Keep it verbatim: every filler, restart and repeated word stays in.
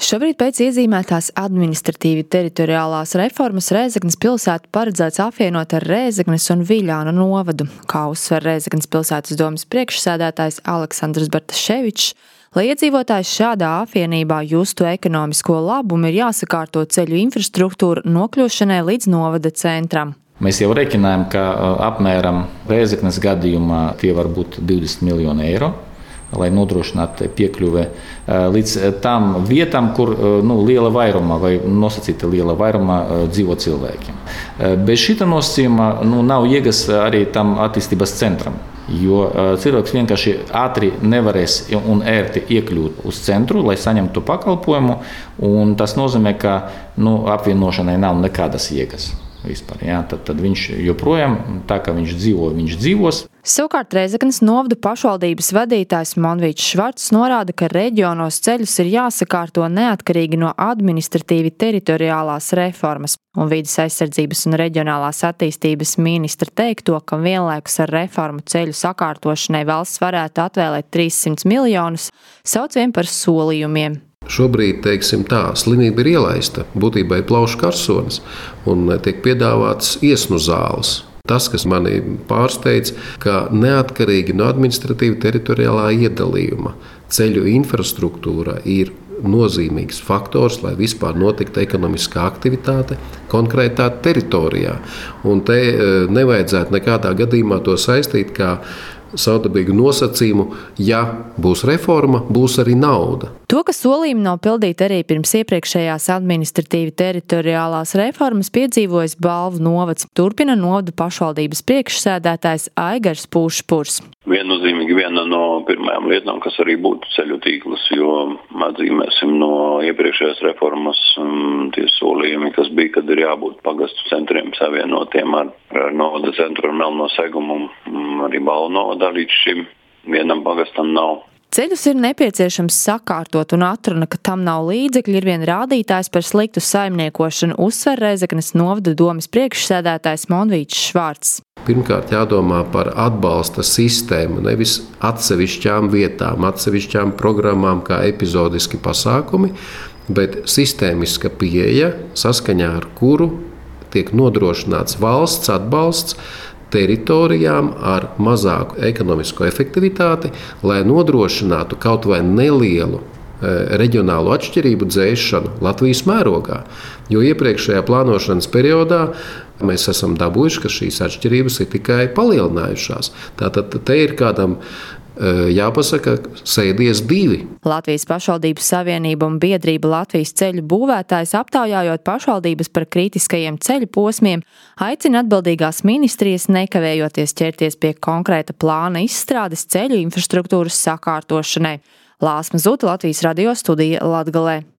Šobrīd pēc iezīmētās administratīvi teritoriālās reformas Rēzeknes pilsētu paredzēts apvienot ar Rēzeknes un Viļānu novadu, kā uzsver Rēzeknes pilsētas domes priekšsēdētājs Aleksandrs Bartaševičs. Lai iedzīvotājs šādā apvienībā justu ekonomisko labumu, ir jāsakārto ceļu infrastruktūra nokļūšanai līdz novada centram. Mēs jau reķinājam, ka apmēram Rēzeknes gadījumā tie var būt divdesmit miljoni eiro, lai nodrošinātu piekļuve līdz tām vietām, kur nu, liela vairuma vai nosacīta liela vairuma dzīvo cilvēkiem. Bez šita nosacījuma nu, nav jēgas arī tam attīstības centram, jo cilvēks vienkārši ātri nevarēs un ērti iekļūt uz centru, lai saņemtu pakalpojumu, un tas nozīmē, ka nu, apvienošanai nav nekādas jēgas. Vispār, jā, tad, tad viņš joprojām, tā kā viņš dzīvo, viņš dzīvos. Savukārt Rēzeknes novada pašvaldības vadītājs Monvīts Švarts norāda, ka reģionos ceļus ir jāsakārto neatkarīgi no administratīvi teritoriālās reformas. Un Vides aizsardzības un reģionālās attīstības ministra teikto, ka vienlaikus ar reformu ceļu sakārtošanai valsts varētu atvēlēt trīssimtus miljonus, sauc vien par solījumiem. Šobrīd, teiksim tā, slimība ir ielaista, būtībā ir plaušu karsonis un tiek piedāvāts iesnu zāles. Tas, kas mani pārsteidz, ka neatkarīgi no administratīva teritoriālā iedalījuma ceļu infrastruktūra ir nozīmīgs faktors, lai vispār notiktu ekonomiskā aktivitāte konkrētā teritorijā. Un te nevajadzētu nekādā gadījumā to saistīt kā savdabīgu nosacījumu, ja būs reforma, būs arī nauda. To, ka solījumi nav pildīti arī pirms iepriekšējās administratīvi teritoriālās reformas, piedzīvojis Balvu novads. Turpina novada pašvaldības priekšsēdētājs Aigars Pušpurs. Viennozīmīgi viena no pirmajām lietām, kas arī būtu ceļu tīkls, jo atzīmēsim no iepriekšējās reformas um, tie solījumi, kas bija, kad ir jābūt pagastu centriem savienotiem ar, ar novada centru un Melno segumu, um, arī Balvu novadā līdz šim vienam pagastam nav. Ceļus ir nepieciešams sakārtot, un atruna, ka tam nav līdzekļi, ir vien rādītājs par sliktu saimniekošanu, uzsver Rēzeknes novada domes priekšsēdētājs Monvīts Švarts. Pirmkārt jādomā par atbalsta sistēmu, nevis atsevišķām vietām, atsevišķām programmām kā epizodiski pasākumi, bet sistēmiska pieeja, saskaņā ar kuru tiek nodrošināts valsts atbalsts teritorijām ar mazāku ekonomisko efektivitāti, lai nodrošinātu kaut vai nelielu reģionālu atšķirību dzēšanu Latvijas mērogā. Jo iepriekšējā plānošanas periodā mēs esam dabūjuši, ka šīs atšķirības ir tikai palielinājušās. Tātad te ir kādam jāpasaka, sēdies divi. Latvijas pašvaldības savienība un biedrība Latvijas ceļu būvētājs, aptaujājot pašvaldības par kritiskajiem ceļu posmiem, aicina atbildīgās ministrijas nekavējoties ķerties pie konkrēta plāna izstrādes ceļu infrastruktūras sakārtošanai. Lāsma Zuta, Latvijas radio studija Latgalē.